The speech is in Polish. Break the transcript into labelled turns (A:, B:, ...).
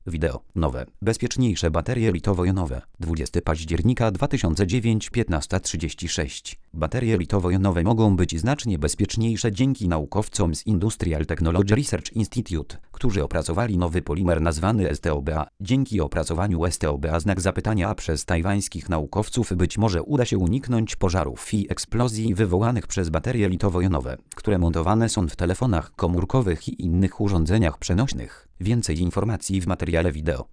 A: Wideo. Nowe, bezpieczniejsze baterie litowo-jonowe. 20 października 2009, 15:36. Baterie litowo-jonowe mogą być znacznie bezpieczniejsze dzięki naukowcom z Industrial Technology Research Institute, którzy opracowali nowy polimer nazwany STOBA. Dzięki opracowaniu STOBA znak zapytania przez tajwańskich naukowców być może uda się uniknąć pożarów i eksplozji wywołanych przez baterie litowo-jonowe, które montowane są w telefonach komórkowych i innych urządzeniach przenośnych. Więcej informacji w materiale wideo.